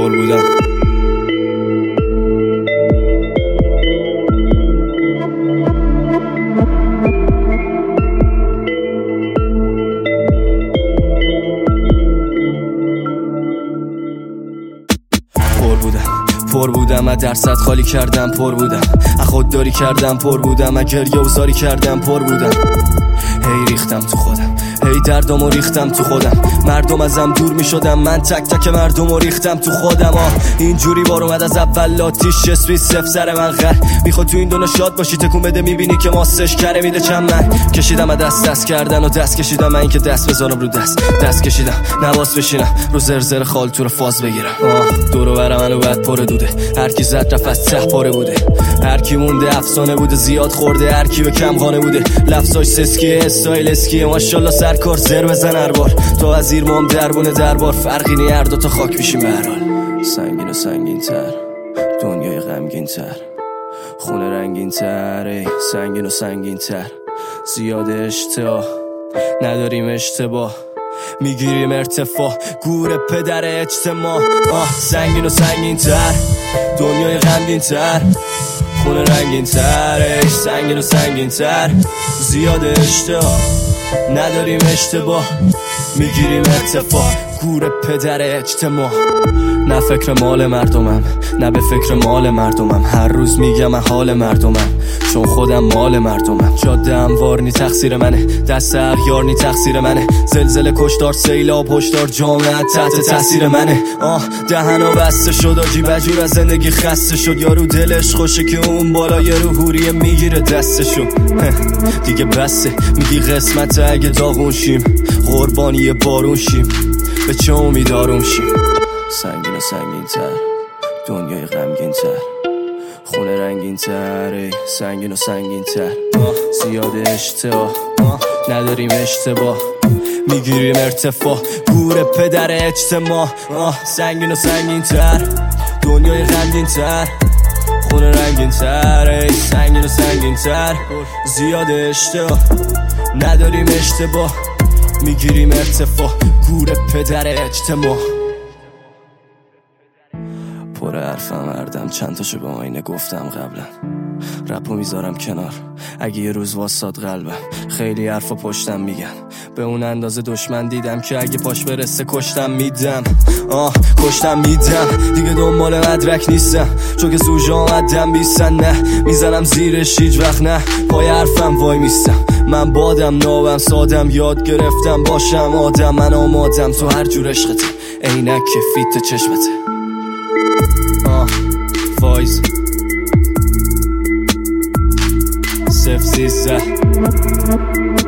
پر بودم. پر بودم از درصد خالی کردم، پر بودم از خودداری کردم، پر بودم از گریه و زاری کردم، پر بودم هی ریختم تو خودم، هی دردمو ریختم تو خودم، مردم ازم دور می شدم، من تک تک مردمو ریختم تو خودم. اینجوری بار اومد از اول لاتیش اسوی صفر سر من غر میخواد تو این دنیا شاد باشی تکون بده میبینی که ماسش کره میده چند من کشیدم از دست کردن و دست کشیدم من این که دست بذارم رو دست کشیدم نواز بشینم رو زرزر خال تو رو فاز بگیرم. دورو برم منو بعد پر دوده، هر کی زد رفت از ته پاره بوده، هر کی مونده افسانه بوده، زیاد خورده هر کی به کم خانه بوده، لفظاش سسکیه استایل اسکیه، ماشاءالله سرکار زر بزن هر بار، تو از زیر مام دربونه دربار، فرقی نی هر دو تا خاک میشیم به هر حال. سنگین و سنگین تر، دنیای غمگین تر، خونه رنگین تر، سنگین و سنگین تر، زیاد اشتباه نداریم اشتباه میگیریم ارتفاع، گور پدر اجتماع. سنگین و سنگین تر، دنیای غمگین تر، خونه رنگین تر، سنگین و سنگین تر، زیاد اشتباه نداریم اشتباه میگیریم ارتفاع، گور پدر اجتماع. نه فکر مال مردمم، نه به فکر مال مردمم، هر روز میگم حال مردمم چون خودم مال مردمم. جاده هموار نی تقصیر منه، دست اغیار نی تقصیر منه، زلزله کشتار سیلاب هشدار جامعه تحت تاثیر منه. دهنو بسته شد آجی بجور از زندگی خسته شد، یارو دلش خوشه که اون بالا یه رو حوریه میگیره دستشو. دیگه بسته میگی قسمت اگه داغون شیم، قربانی بارون شیم، به چه امید آروم شیم. سنگین و سنگین تر، دنیای غمگین تر، خونه رنگین تر، سنگین و سنگین تر، زیاد اشتباه نداریم اشتباه میگیریم ارتفاع، گور پدر اجتماع. سنگین و سنگین تر، دنیای غمگین تر، خونه رنگین تر، سنگین و سنگین تر، زیاد اشتباه نداریم اشتباه میگیریم ارتفاع، گور پدر اجتماع. پر حرفم مردم، چند تاشو به آینه گفتم قبلا، رپو میذارم کنار اگه یه روز واساد قلبم، خیلی حرفا پشتم میگن به اون اندازه دشمن دیدم که اگه پاش برسه کشتم میدم. کشتم میدم دیگه دنبال مدرک نیستم، چون که سوژه آمدم بیستن نه میزنم زیرش هیچ وقت نه، پای حرفم وای میستم، من بادم نابم سادم، یاد گرفتم باشم آدم، من آمادم تو هر جور عشقت، عینک که فیت چشمته. وایز 013